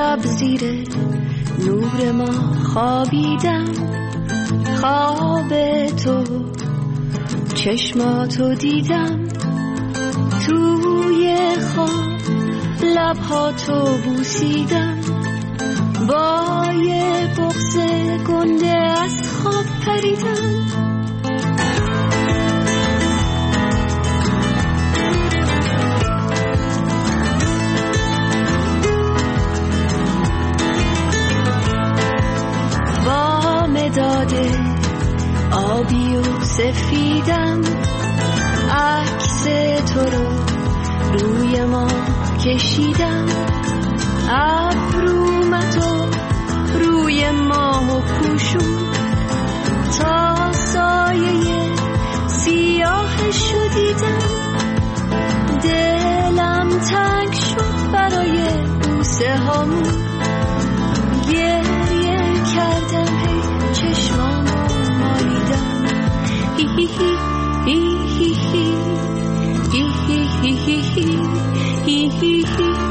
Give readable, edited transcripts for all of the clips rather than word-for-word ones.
شب زیر نور ما خوابیدم، خواب تو چشماتو دیدم، توی خواب لبهاتو بوسیدم، با یه بغض گنده از خواب پریدم. با مداد آبی و سفیدم عکس تو رو روی ما کشیدم، ابرومتو روی ماه پوشون تا سایه سیاهشو دیدم، دلم تنگ شد برای بوسه هامون، گریه کردم هی چشمامو مالیدم، هی هی هی هی هی هی هی هی هی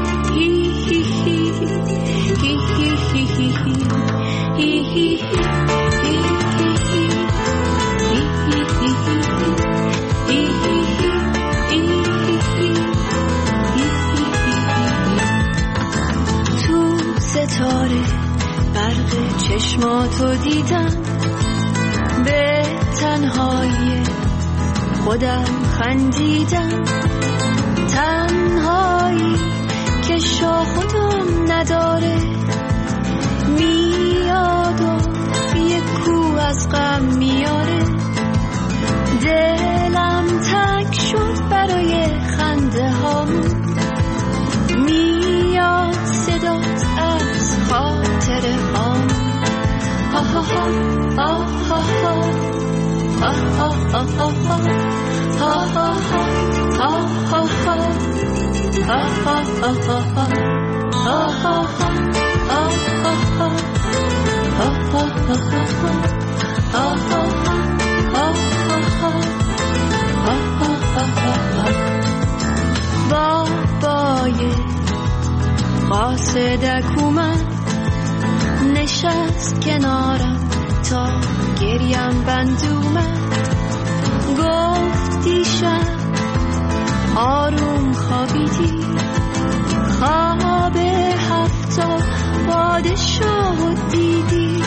تو ستاره برق چشماتو دیدم، به تنهایی خودم خندیدم، تنهایی که شاخ و دم نداره، میاد و یک کو از غم میاره، دلم تنگ شد برای خنده هامون، میاد صدات از خاطر هامون، ها ها ها ها ها ها ها بابای قاصدک اومد نشست کنارم تا گریم بند اومد، گفت دیشب آروم خوابیدی، خواب 7 پادشاه دیدی،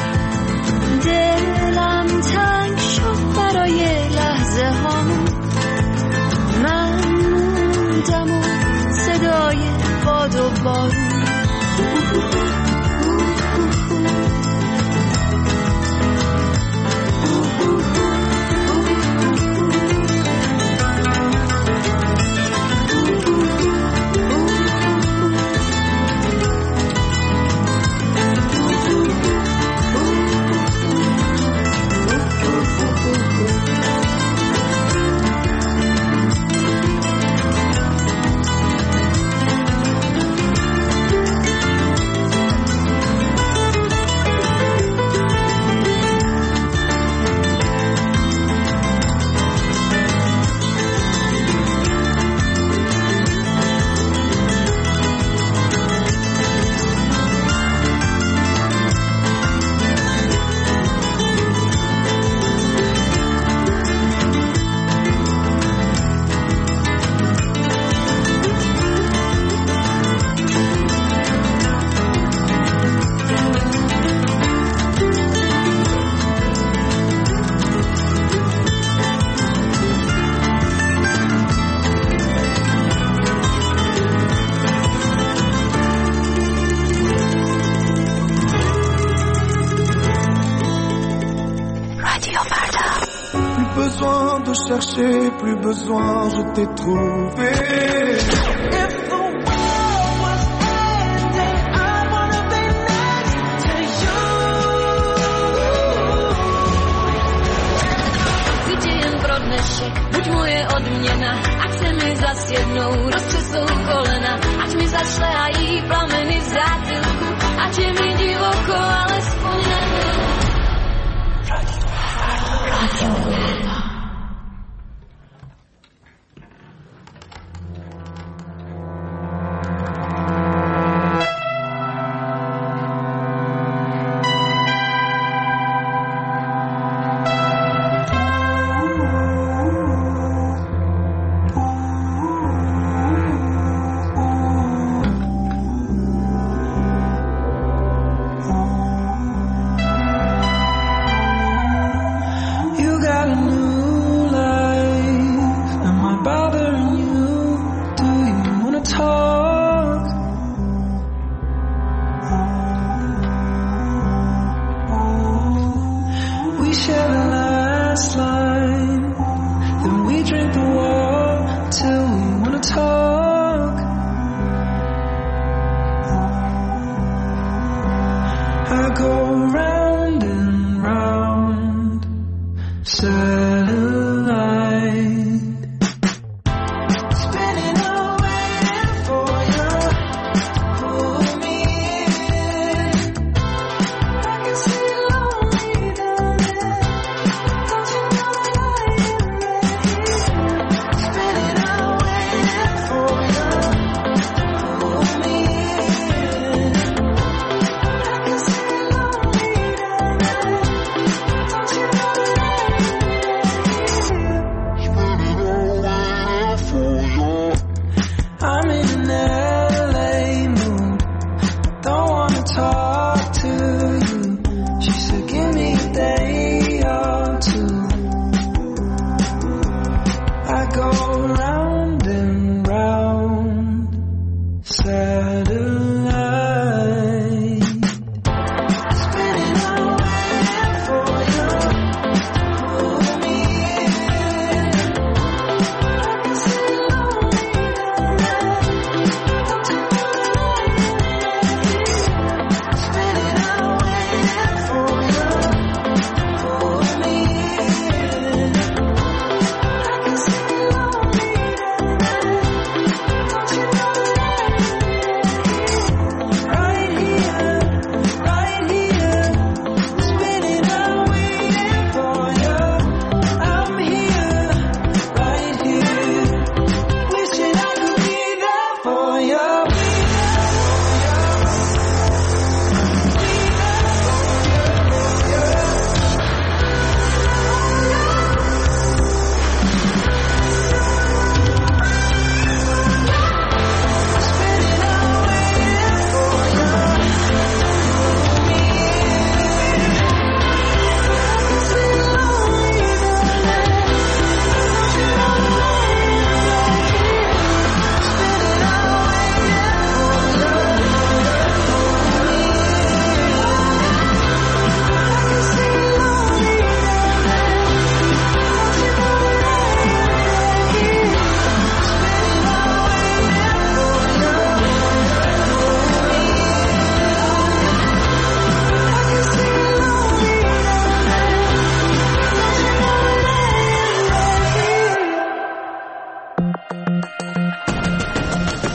دلم تنگ شد برای لحظه هامون، من موندم و صدای باد و بارون، chercher, plus besoin, je t'ai trouvé. If the world was ending, I wanna be next to you. Tydzień pro dnešek, buď moje odměna, ať se mi zas jednou roztřesou kolena, ať mi zašlehají plameny v zátylku, ať je mi divoko, alespoň nebyl. Radio.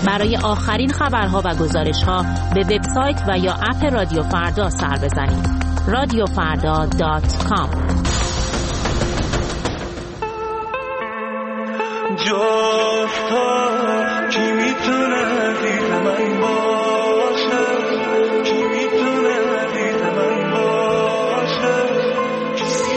برای آخرین خبرها و گزارش‌ها به وبسایت و یا اپ رادیو فردا سر بزنید. radiofarda.com. جفتا کی میتونه دید من باشه، کی میتونه دید من باشه، کی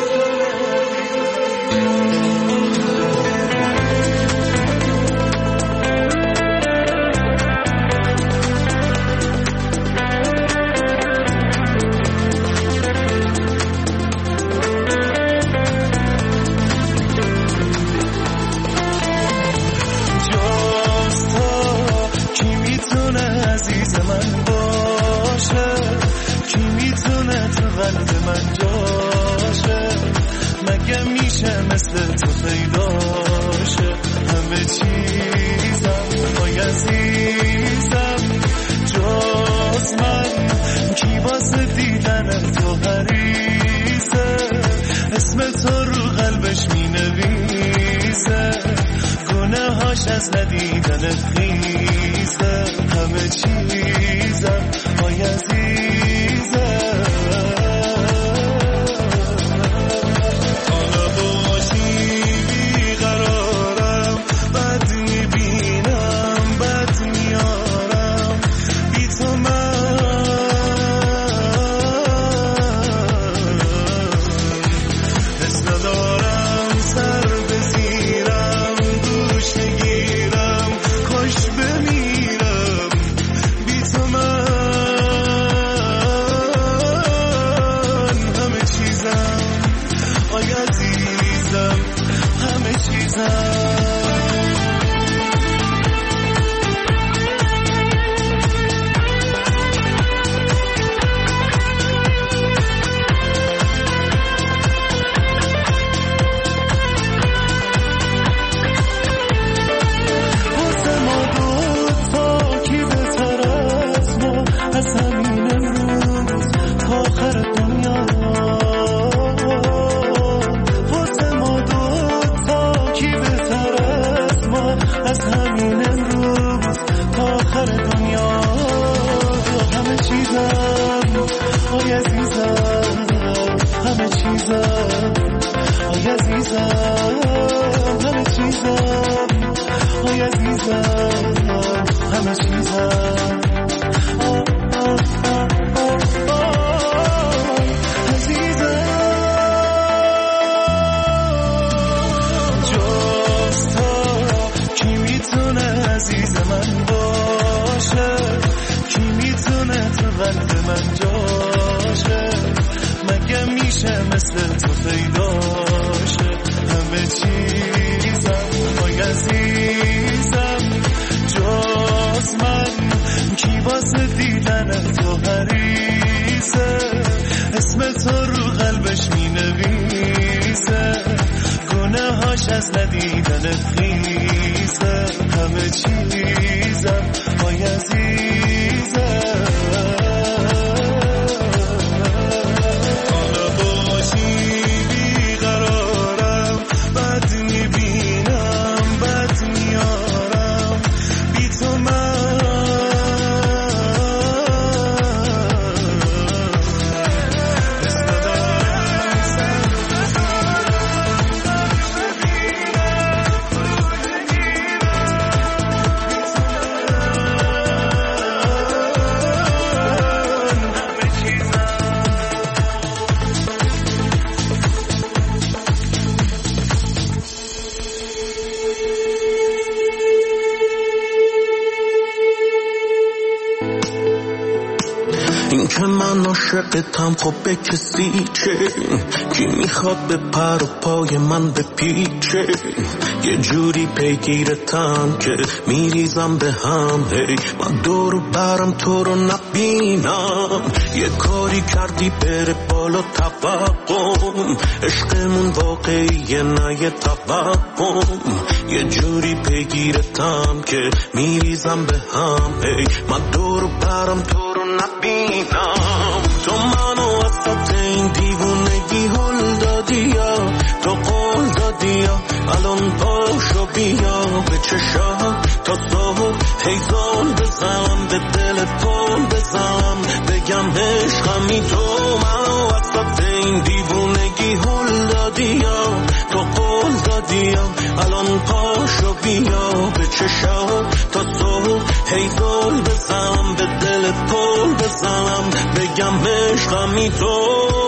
من جاشه، مگه میشه مثل تو پیداشه؟ همه چیزم وای عزیزم جز من، کی واسه دیدن تو حریصه، اسم تو رو قلبش مینویسه، گناهاش از ندیدن خیزه، همه چیزم وای عزیزم. عاشقتم خب به کسی چه، کی میخواد به پر و پای من بپیچه، یه جوری پیگیرتم که میریزم به هم، هی من دور برم تو رو نبینم، یه کاری کردی بره بالا توقعم، عشقمون واقعیه نه یه توهم، یه جوری پیگیرتم که میریزم به هم، هی من دور برم تو رو نبینم، تو منو وسط این دیوونگی هل دادی یا تو قول دادی یا الان پاشو بیا به چشم تا صبح، هی زل بزنم به دل پل بزنم بگم عشقمی تو منو وسط این دیوونگی هل دادی یا تو قول دادی یا الان پاشو بیا به چشم تا صبح هی زل بزنم به دل پل بزنم بگم عشقمی تو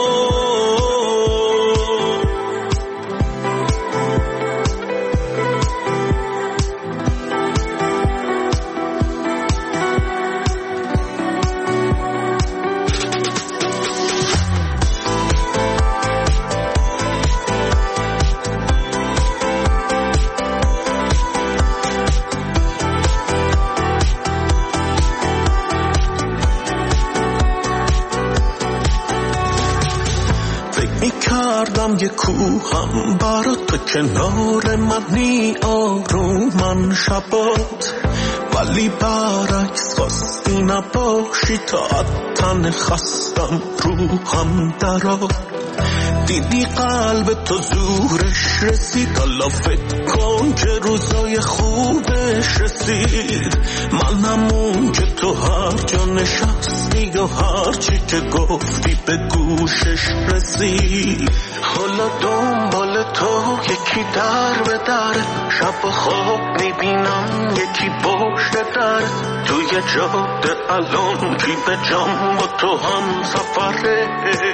کردم یه کوهم برا تو کنار منی آرومن شبات ولی برعکس خواستی نباشی تا تن خستم روحم درات دیدی قلب تو زورش رسید حالا فکر کن که روزای خوبش رسید منم اون که تو هر جا نشستی و هر چی که گفتی به گوشش رسید حالا دنبال تو یکی در به در شب و خواب میبینم یکی پشت در توی جاده الان کی به جام با تو هم سفره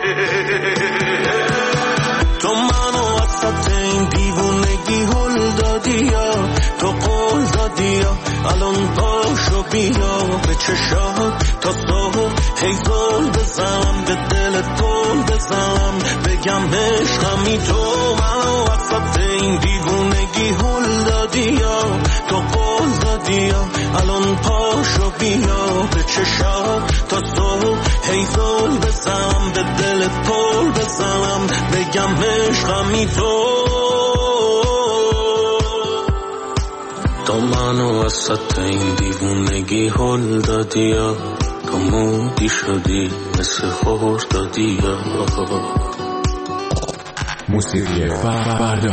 تو منو وسط این دیوونگی هل دادی یا تو قول دادی یا الان پاشو بیا به چشات تا صبح هی زل بزنم به دل پل بزنم بگم عشقمی تو منو وسط این دیوونگی هل دادی یا تو قول دادی یا الان پاشو بیا به چشات تا صبح هی زل بزنم به دل پل بزنم بگم عشقمی تو منو وسط این دیوونگی هل دادی یا تو مودی شدی مثل خور دادی یا موسیقی فردا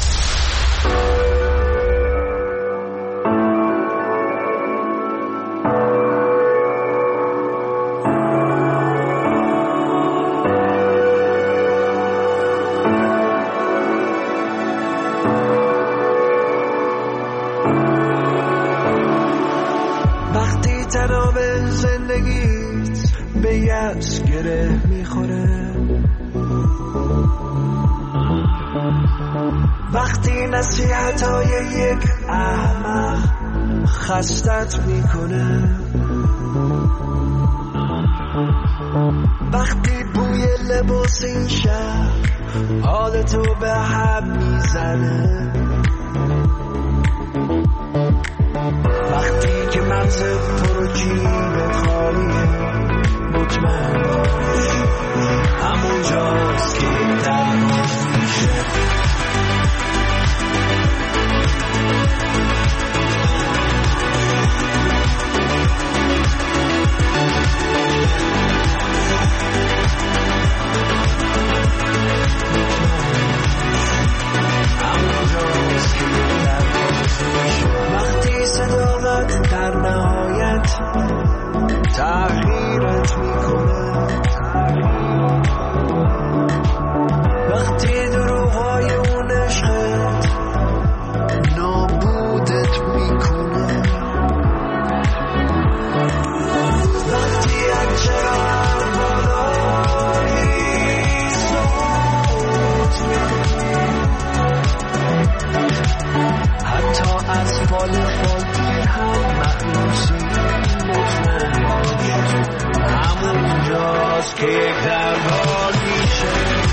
وقتی نصیحتای یک احمق خستت میکنه وقتی بوی لباس این شهر حالتو به هم میزنه وقتی که مغزت پر و جیبت خالیه مطمئن باش همونجاست که تنهاش میشه وقتی صداقت در نهایت تغییرت میکنه وقتی دروغای اون عشقت نابودت میکنه وقتی یک چرا بالایی صوت میکنی حتی از فال فالتی هم مخلوصی مطمئن باش همونجاست که یک دربار میشه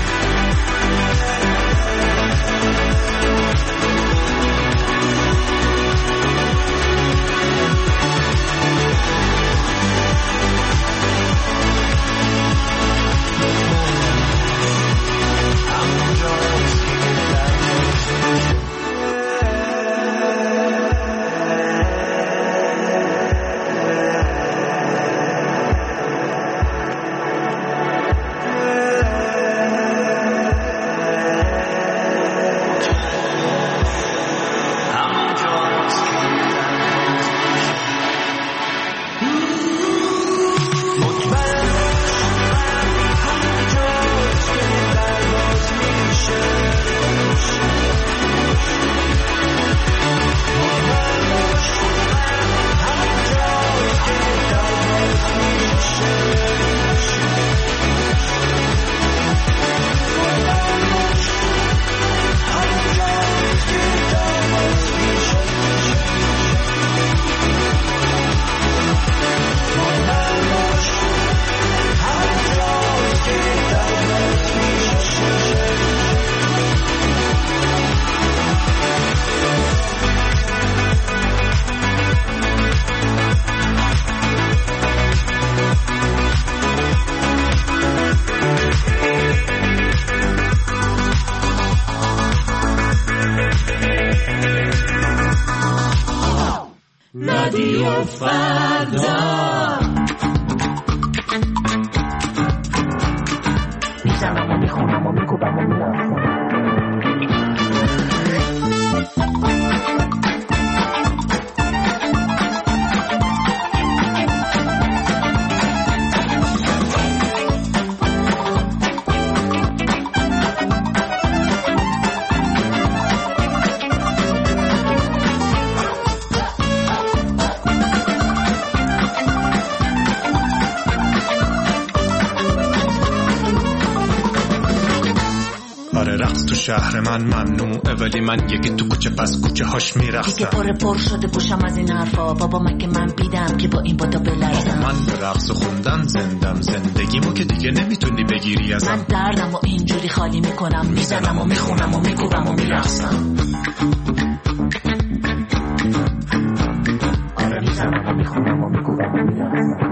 فردا میزنم و میخونم و میکوبم و میلرزم. شهر من ممنوعه ولی من یکی تو کوچه پس کوچه هاش میرقصم. دیگه پر شده گوشم از این حرفا. بابا مگه من بیدم که با این بادا بلرزم. من به رقص خوندن زندم زندگیمو که دیگه نمیتونی بگیری ازم. من دردم و اینجوری خالی میکنم میزنم و میخونم و میکوبم و میرقصم. آره میزنم و میخونم و میکوبم و میرقصم.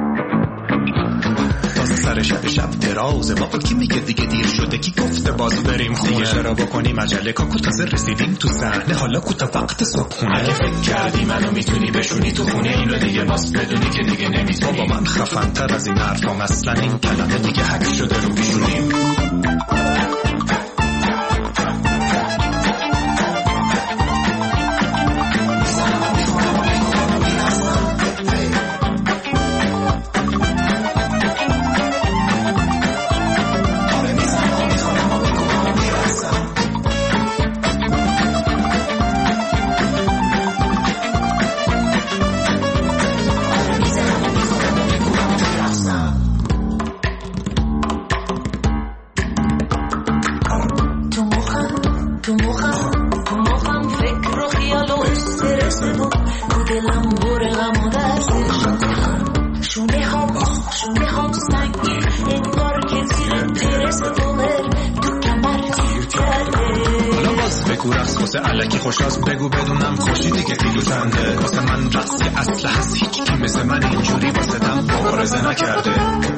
سر شب درازه بابا کی میگه دیگه دیر شده کی گفته باز بریم خونه دیگه چرا بکنیم عجله کاکو تازه رسیدیم تو صحنه حالا کوتا وقت صبحونه اگه فکر کردی منو میتونی بشونی تو خونه اینو دیگه باز بدونی که دیگه نمیتونی بابا من خفن تر از این حرفام اصلا این کلمه دیگه حک شده رو پیشونیم الکی خوشاست بگو بدونم خوشی دیگه پیلوزنده واسه من رقص اصل هست هیچ کی مثل من اینجوری واسه دم مبارزه نکرده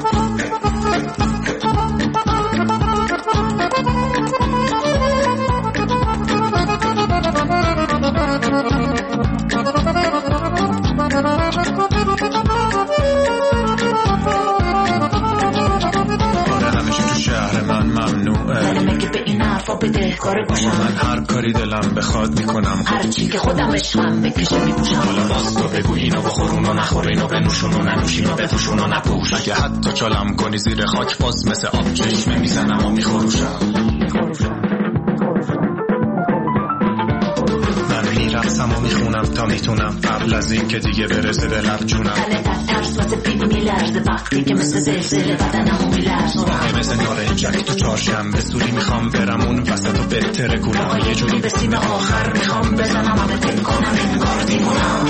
من هر کاری دلم بخواد میکنم هر چی که خودم عشقم بکشه میپوشم حالا باز تو بگو اینو بخور اونو نخور اینو بنوشون و ننوشین و بپوشون و نپوش اگه حتی چالم کنی زیر خاک باز مثل آب چشمه میزنم و میخوروشم من میرقصم و میخونم تا میتونم قبل از این که دیگه برسه به لب جونم تله ترس واسه پیل میلرزه وقتی که مثل زلزله بدنمو میلرزه مثل نارنجک تو چهارشنبه سوری میخوام برم اون وسط و بهتره کنم یه جوری به سیم آخر میخوام بزنم همه تیم کنم انگار دیمونم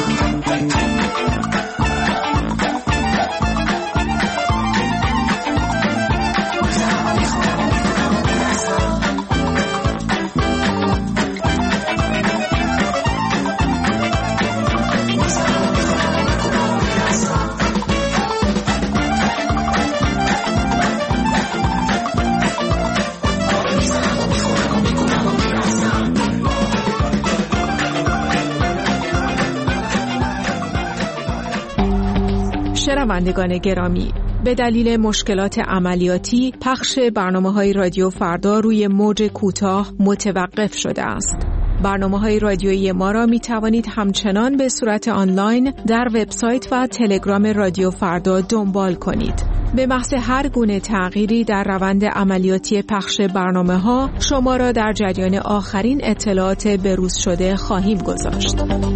شنوندگان گرامی، به دلیل مشکلات عملیاتی پخش برنامه‌های رادیو فردا روی موج کوتاه متوقف شده است. برنامه‌های رادیویی ما را می‌توانید همچنان به صورت آنلاین در وبسایت و تلگرام رادیو فردا دنبال کنید. به محض هر گونه تغییری در روند عملیاتی پخش برنامه‌ها شما را در جریان آخرین اطلاعات بروز شده خواهیم گذاشت.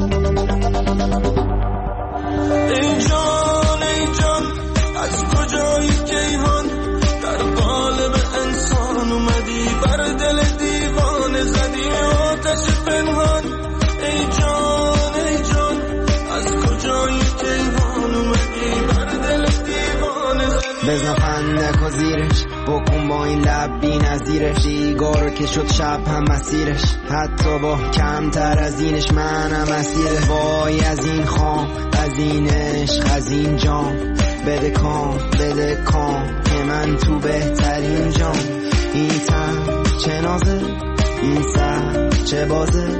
از کجایی کیهان در قالب انسان اومدی بر دل دیوانه زدی آتش پنهان ای جان از کجایی کیهان اومدی بر دل دیوانه زدی بزن فندک و زیرش بکن با این لب بی نظیرش دیگارو که شد شب هم مسیرش حتی با کمتر از اینش منم اسیرش وای از این خام از این عشق از این جام بده کام که من تو بهترین جام این تن چه نازه این سر چه بازه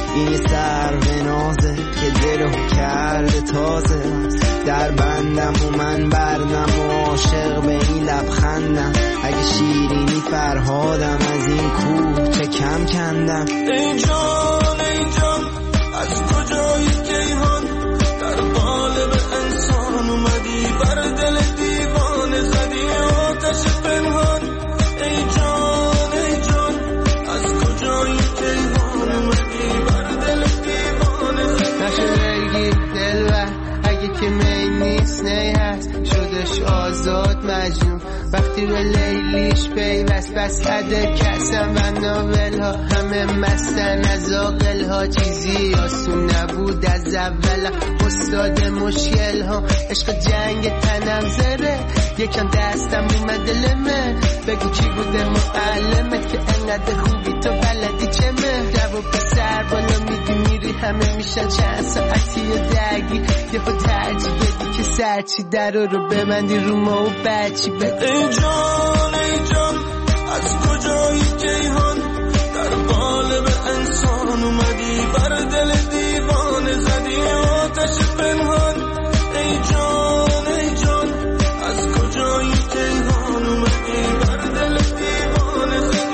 این سر به نازه که دلو کرده تازه، در بندم و من بردم و عاشق به این لبخندم، اگه شیرینی فرهادم از این کوه چه کم کندم. ای جان ای جان از کجایی کیهان، در قالب انسان اومدی بر دل دیوانه زدی آتش پنهان. ای جان ای جان از کجایی کیهان اومدی بر دل دیوانه زدی. نشه بگی دلبر اگه که می نیست نی هست، شدش آزاد مجنون وقتی به لیلیش پیوست. بس عده کسم و ناول ها همه مستن از آقل ها، چیزی آسون نبود از اول استاد مشکل ها. عشق جنگ تنم زره یکم دستم اومد لمه، بگو کی بوده معلمت که انقدر خوبی تو بلدی چمه. جواب سر بالا میدی میری همه میشن چند ساعتی درگی، یه خود ترجیح بدی که سرچی در رو ببندی رو ما و بچی بدی. ای جان ای جان از کجایی کیهان، در قالب انسان اومدی بر دل دیوانه زدی آتش پنهان. ای جان ای جان از کجایی کیهان اومدی بر دل دیوانه زدی.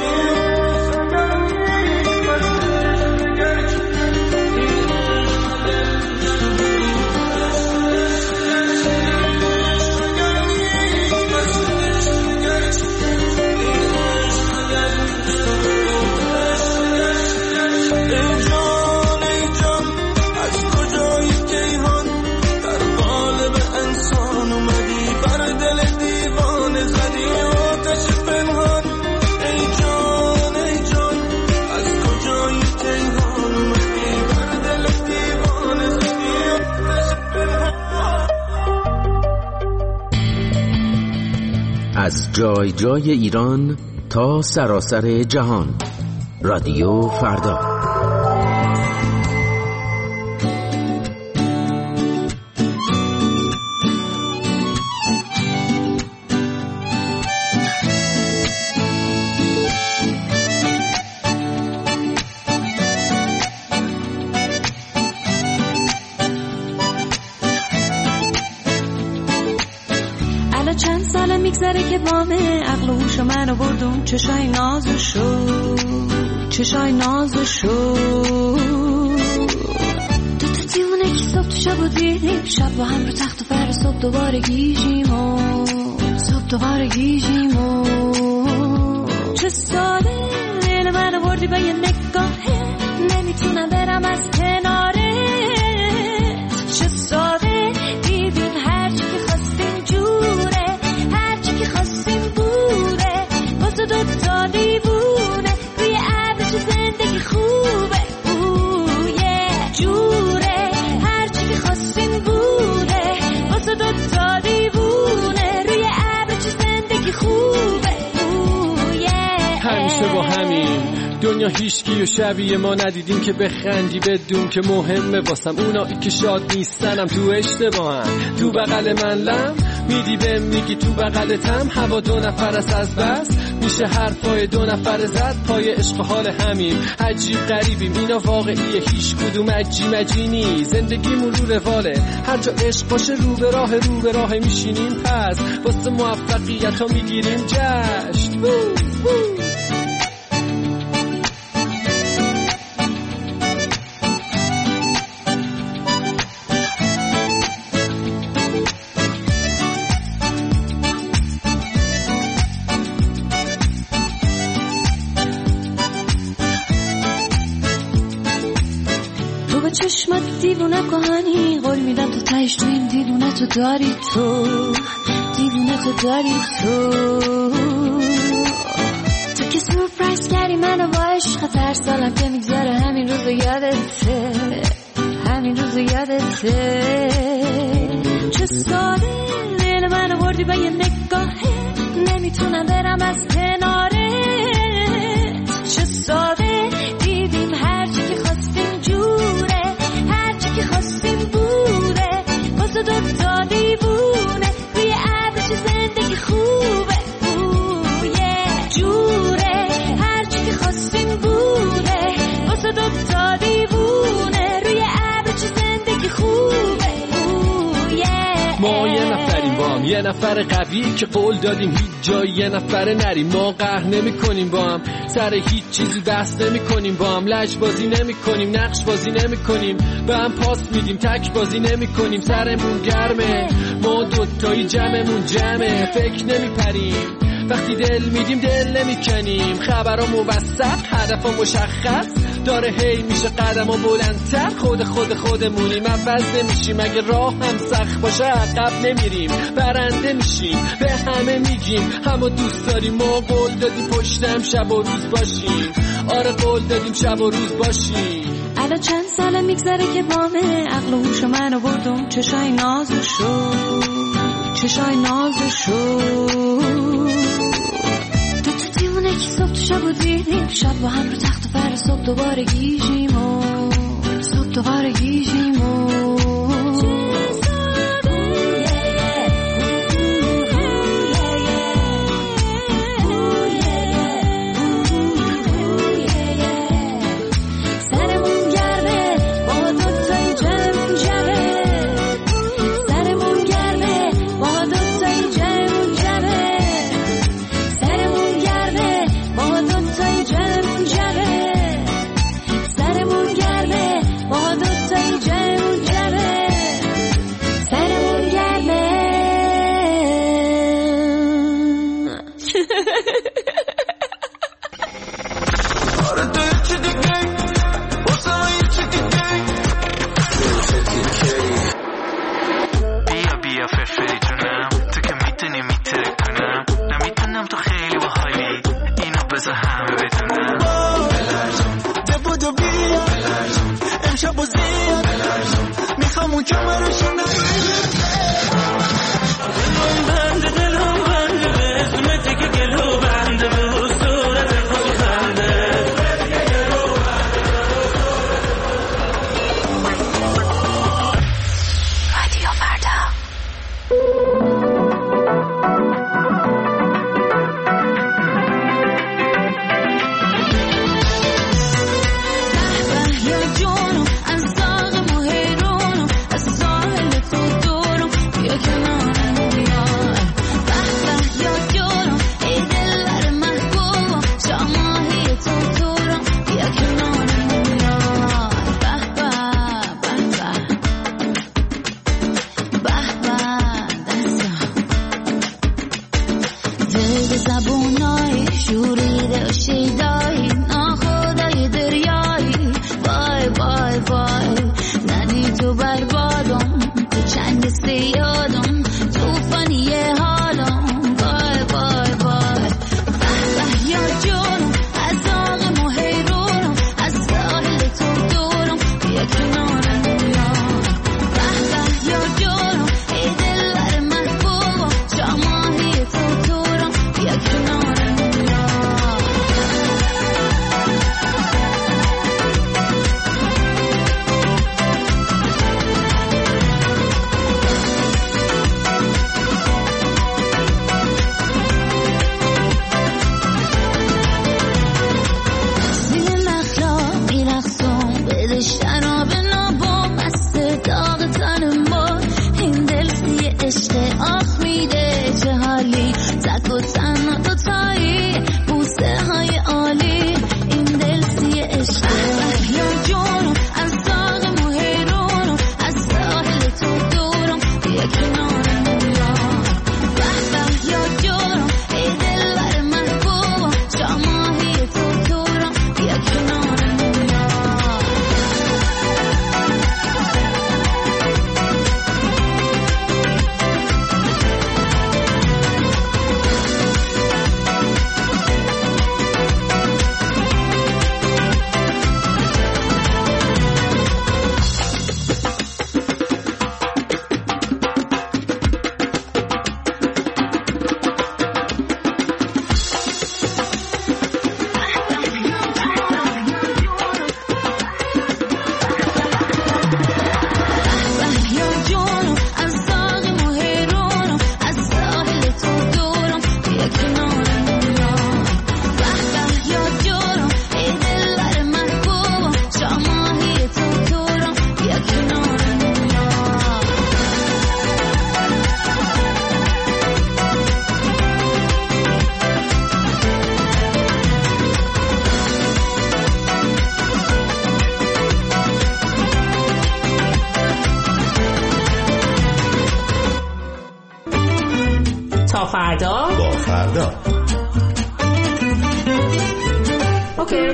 از جای جای ایران تا سراسر جهان، رادیو فردا. میگذره که بامه عقل و هوش منو بردون چشای نازشو چشای نازشو. تو دیونه که صبح تو شب و دیدیم، شب با هم رو تخت و فر صبح دوباره گیجیم و صبح دوباره گیجیم و چه ساده دل منو بردی به یه نگاهه، نمیتونم برم از کناره. چه ساده دیدیم هرچی که خواستیم جوره، هرچی که خواستیم بوده، واسه دوتا دیوونه روی ابر چه زندگی خوبه. جوره هرچی که خواستیم بوده، واسه دوتا دیوونه روی ابر چه زندگی خوبه. همیشه با همین دنیا هیچکی و شبیه ما ندیدیم که بخندی بدون که مهمه واسم اونایی که شاد نیستنم تو اشتباهن. تو بغل من لم میدی بهم میگی تو بغلتم، هوا دو نفر است از بس میشه حرفای دو نفر زد پای عشق حال همین. عجیب غریبیم اینا واقعیه هیچ کدوم عجی مجینی، زندگیمون رو رواله هر جا عشق باشه رو به راه میشینیم، پس واسه موفقیت ها میگیریم جشن. چشمت دیوونه کهانی قول میدم تو تایش تو این دیوونه تو داری، تو دیوونه تو داری، تو که سورپرایز کردی منو با عشق تر سالم که میگذاره همین روز یادته، همین روز یادته. چه ساده دل منو بردی با یه نگاهه، نمیتونم برم از کناره. چه ساده دیدیم هرچی که خواستیم جوره، هرچی که خواستیم بوده، واسه دوتا دیوونه روی ابر چه زندگی خوبه. جوره هرچی که خواستیم بوده، واسه دوتا دیوونه یه نفر قوی که قول دادیم هیچ جایی یه نفر نریم. ما قهر نمی کنیم با هم، سر هیچ چیزی بحث نمی کنیم با هم، لج بازی نمی کنیم، نقش بازی نمی کنیم، به هم پاس میدیم، تک بازی نمی کنیم. سرمون گرمه، ما دوتایی جمعمون جمعه، فکر نمی پریم، وقتی دل میدیم دل نمی کنیم. خبرها موثق، هدفها مشخص، داره هی میشه قدم‌ها بلندتر. خودمونیم، عوض نمیشیم، اگه راه هم سخت باشه عقب نمیریم، برنده میشیم. به همه میگیم همه دوست داریم، ما قول دادیم پشتم شب و روز باشیم. آره قول دادیم شب و روز باشیم. الان چند ساله میگذره که بامه، عقل و هوش منو بردم، چشای نازشو تو دیوونه که صبح تو شب و دیدیم، شب با هم رو تخت و فر، صبح دوباره گیجیم و صبح دوباره گیجیم و تا فردا با فردا. اوکی.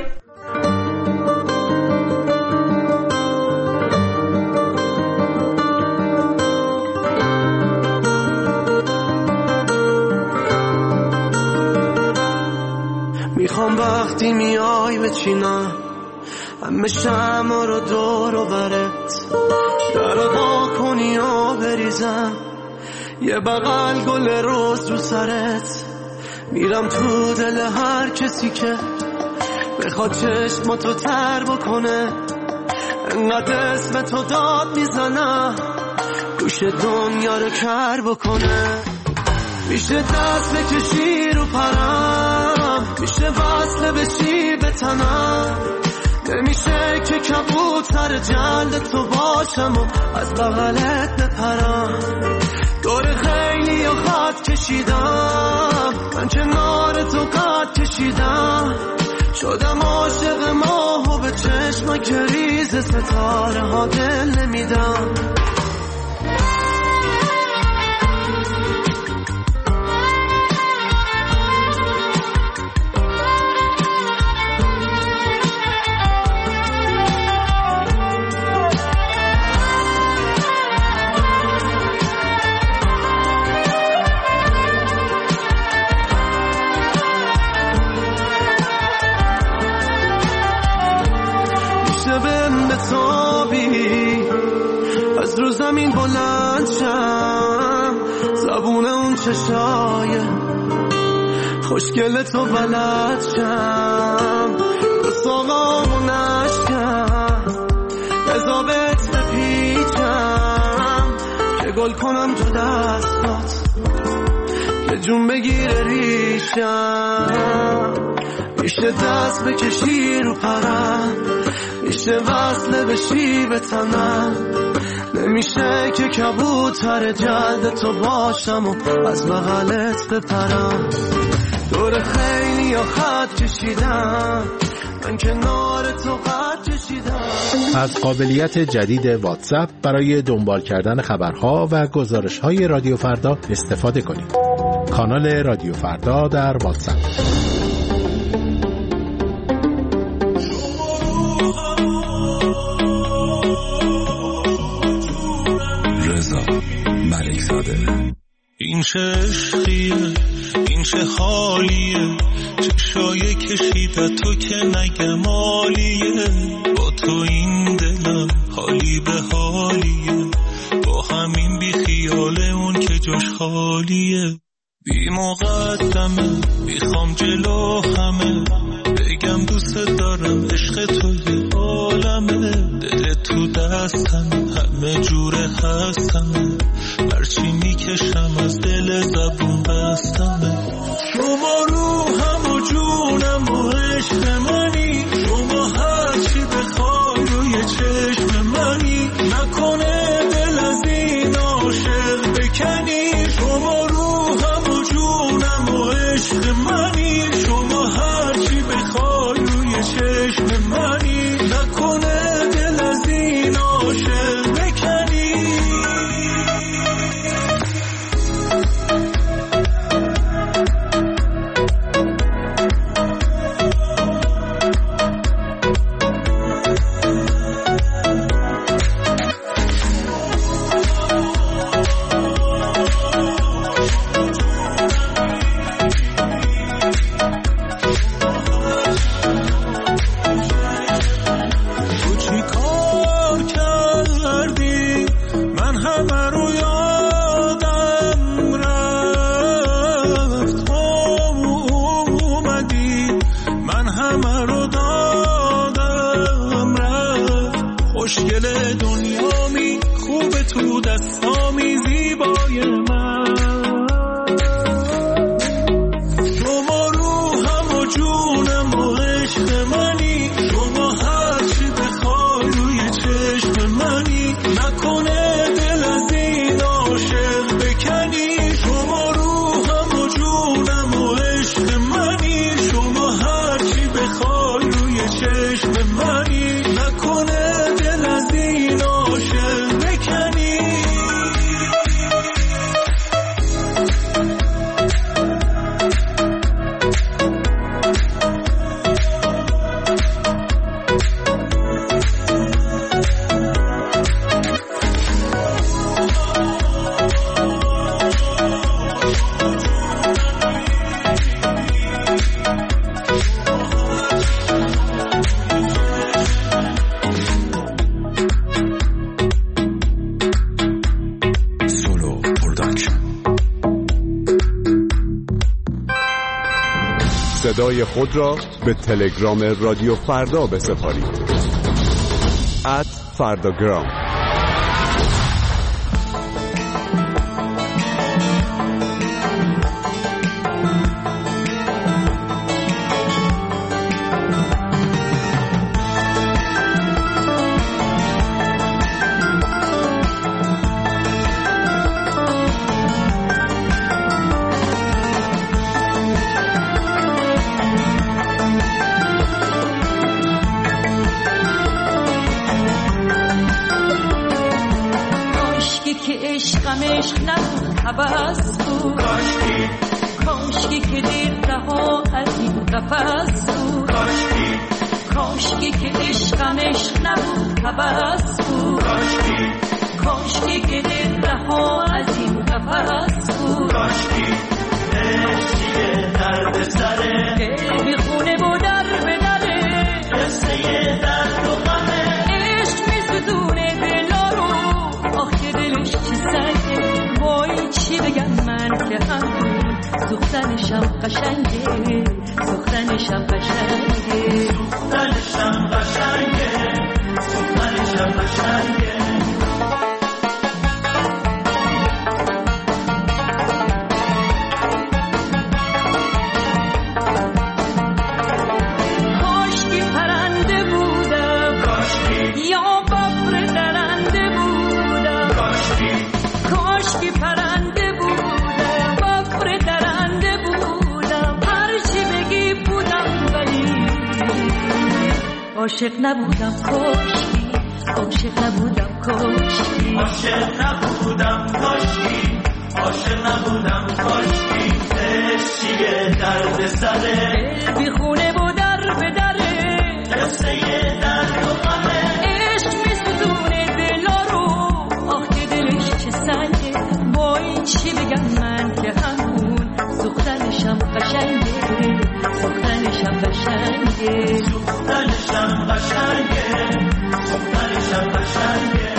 میخوام وقتی میای بچینم همه شمع رو دور و برت در با کنی و بریزم یه بغل گل روز رو سرت میرم تو دل هر کسی که بخواد چشماتو تر بکنه انقدر اسم تو داد میزنم گوش دنیا رو کر بکنه میشه دست بکشی رو پرم میشه وصله بشی به تنم نمیشه که کبوتر جلد تو باشم و از بغلت بپرم دور خیلی و خط کشیدم من کنار تو قد کشیدم شدم عاشق ماه و به چشم که ریز ستاره ها دل نمیدم از رو زمین بلند شم زبون اون چشای خوشگل تو بلد شم به ساقامو نشکم بزابت بپیچم که گل کنم تو دستات که جون بگیره ریشم میشه دست بکشی رو پرم میشه وصله بشی به تنم نمیشه که کبوتر جلد تو باشم و از بغلت بپرم دور خیلی یا خط کشیدم من کنار تو قد کشیدم. از قابلیت جدید واتساپ برای دنبال کردن خبرها و گزارش‌های رادیو فردا استفاده کنید. کانال رادیو فردا در واتساپ. این چه عشقیه این چه حالیه چشای کشیده تو که نگه مالیه با تو این دلم حالی به حالیه با همین بی خیاله اون که جاش خالیه بی مقدمه میخوام جلو همه بگم دوست دارم عشق تو یه عالمه دل تو دستم همه جوره هستم هرچی میکشم از دل زبون بستمه شما روحم و جونم و عشق منی شما هرچی بخوای روی چشم منی نکنه دل از این عاشق بکنی شما روحم و جونم و عشق منی شما هرچی بخوای روی چشم منی نکنه دل از این عاشق بکنی. خوشگل دنیامی خوبه تو دستامی زیبای من شما روحم و جونم و عشق منی شما هرچی بخوای روی چشم منی نکنه دل از این عاشق بکنی شما روحم و جونم و عشق منی شما هرچی بخوای روی چشم منی نکنه دل از این عاشق بکنی. صدای خود را به تلگرام رادیو فردا بسپارید. @فرداگرام. عشق نبود حبس بود، کاشکی که دیر رها از این قفس بود، کاشکی که عشقم عشق نبود حبس بود، کاشکی که دیر رها از این قفس بود، عشقی درد سره دل بی خونه بود در به دره، قصه درد و غمه عشق می سوزونه دلا رو، آخه دلش چه سنگه، وای چی بگم من که همون سوختنشم قشنگه، سوختنشم قشنگه، سوختنشم قشنگه، سوختنشم قشنگه. کاشکی پرنده بودم، کاشکی یا ببر درنده بودم، کاشکی کاشکی پرنده بودم، ببر درنده بودم، هر چی بگی بودم ولی عاشق نبودم. کاشکی عاشق نبودم، کاشکی عاشق نبودم، کاشکی عاشق نبودم، کاشکی عشقیه درد سره دل بی خونه بود در به دره، قصه درد و غمه عشق می سوزونه دلا رو، آخه دلش چه سنگه، وای چی بگم من که همون سوختنشم قشنگه، سوختنشم قشنگه، سوختنشم قشنگه، سوختنشم قشنگه.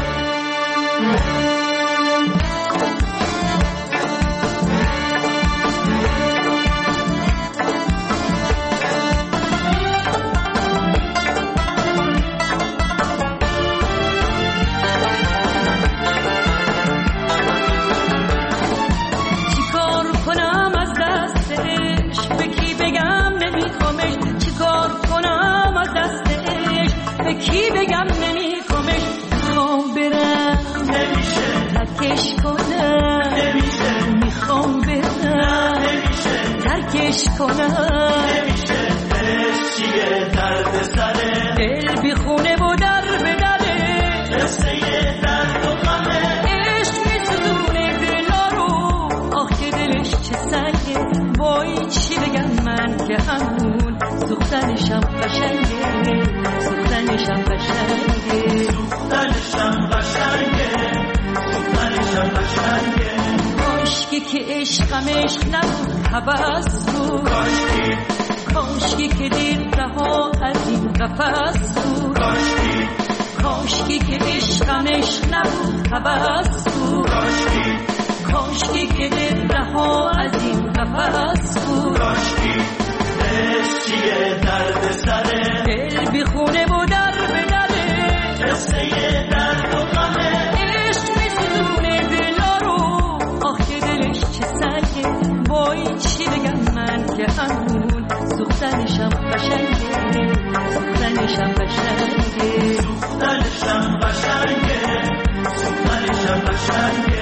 کی بگم نمیخوامش، میخوام برم نمیشه، ترکش کنم نمیشه، میخوام برم نمیشه، ترکش کنم نمیشه، عشقیه درد سره دل بی خونه بود در به دره، قصه درد و غمه عشق میسوزونه دلا رو، آخه دلش چه سنگه، وای چی بگم من که همون سوختنشم قشنگه، سوختنشم قشنگه، سوختنشم قشنگه، سوختنشم قشنگه. کاشکی که عشقم عشق نبود حبس بود، کاشکی کاشکی که دیر رها از این قفس بود، کاشکی کاشکی که عشقم عشق نبود حبس بود، کاشکی کاشکی که دیر رها از این قفس بود، کاشکی عشقیه درد سره دل بی خونه بود در به دره، قصه درد و غمه عشق می سوزونه دلا رو، آخه دلش چه سنگه، وای چی بگم من که همون سوختنشم قشنگه، سوختنشم قشنگه، سوختنشم قشنگه، سوختنشم قشنگه.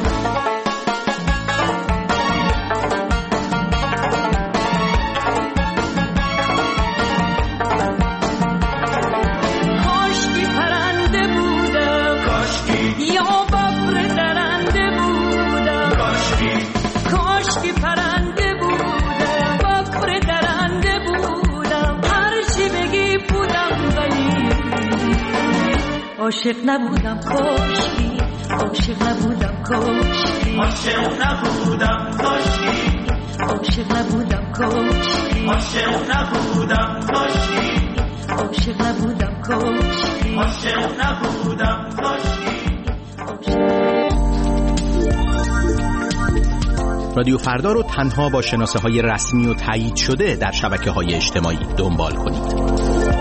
عاشق نبودم کاشکی، عاشق نبودم کاشکی، عاشق نبودم کاشکی، عاشق نبودم کاشکی، عاشق نبودم کاشکی، عاشق نبودم کاشکی، عاشق نبودم کاشکی. رادیو فردا رو تنها با شناسه‌های رسمی و تایید شده در شبکه‌های اجتماعی دنبال کنید.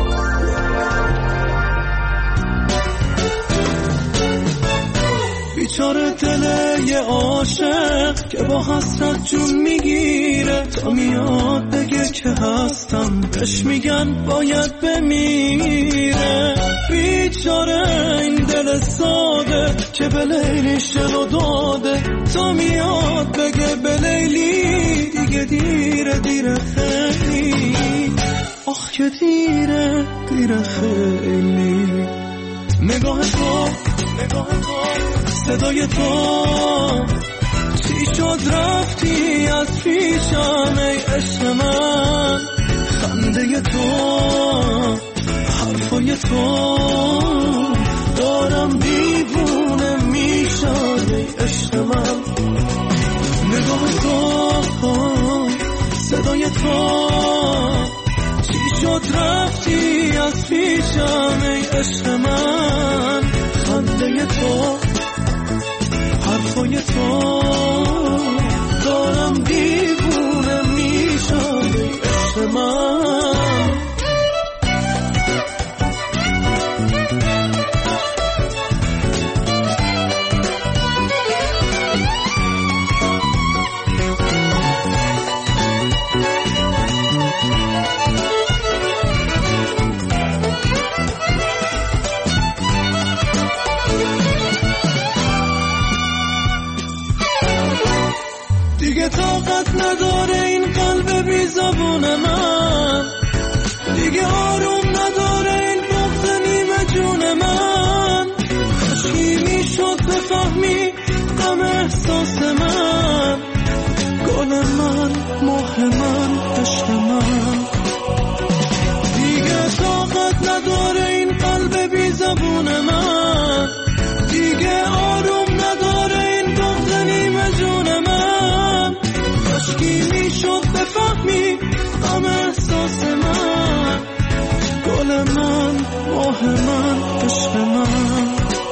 بیچاره دل یه عاشق که با حسرت جون میگیره، تا میاد بگه که هستم بهش میگن باید بمیره. بیچاره این دل ساده که به لیلیش دلو داده، تا میاد بگه به لیلی دیگه دیره دیره خیلی، آخ که دیره دیره خیلی. نگاه تو صدای تو چی شد رفتی از پیشم ای عشق من، خنده تو حرفای تو دارم دیوونه میشم ای عشق من. نگاه تو صدای تو چی شد رفتی از پیشم ای عشق من، خنده تو حرفای تو دارم دیوونه میشم ای عشق من. دیگه طاقت نداره این قلب بی زبون من، دیگه آروم نداره این بغض نیمه جون من. خشکی میشد بفهمی غم احساس من، گل من ماه من عشق من. دیگه طاقت نداره این قلب بی زبون من، دیگه آروم نداره این بغض نیمه جون من. خشکی میشد بفهمی غم احساس من، گل من ماه من عشق من.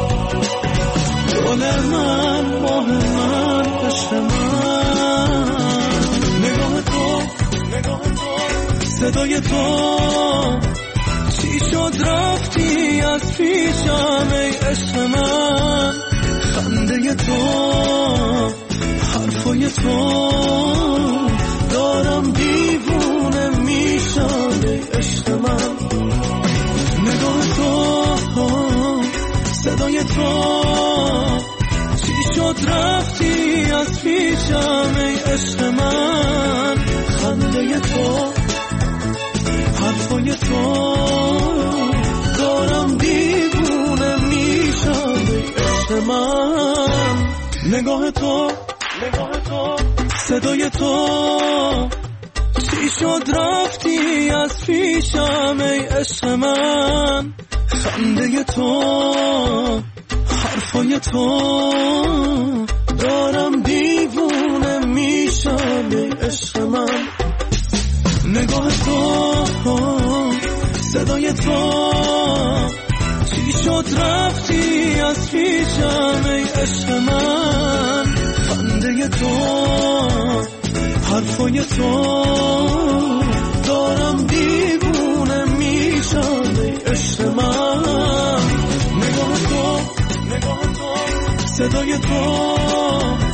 گل من ماه من عشق من. نگاه تو صدای تو چی شد رفتی از پیشم ای عشق من، خنده تو حرفای تو دارم دیوونه میشم ای عشق من. نگاه تو صدای تو چی شد رفتی از پیشم ای عشق من، خنده تو حرفای تو دارم دیوونه میشم ای عشق من. نگاه تو صدای تو چی شد رفتی از پیشم ای عشق من، خنده تو حرفای تو دارم دیوونه میشم ای عشق من. نگاه تو صدای تو چی شد رفتی از پیشم ای عشق من، خنده تو حرفای تو دارم دیوونه میشم ای عشق من. نگاه تو صدای تو